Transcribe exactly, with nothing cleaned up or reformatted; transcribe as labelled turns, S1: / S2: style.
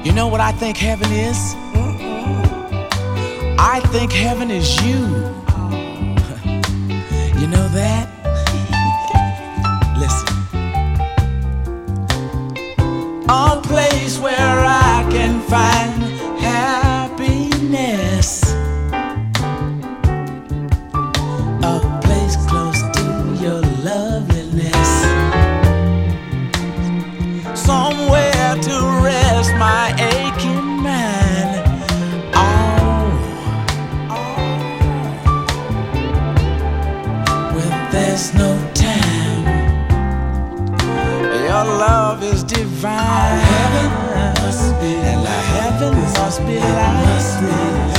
S1: You know what I think heaven is? I think heaven is you. You know that? Listen. A place where I can find happiness. A place close to your loveliness. Somewhere to rest my aching mind. Oh, oh. Well, there's no time. Your love is divine. Heaven must be, and heaven must be like this.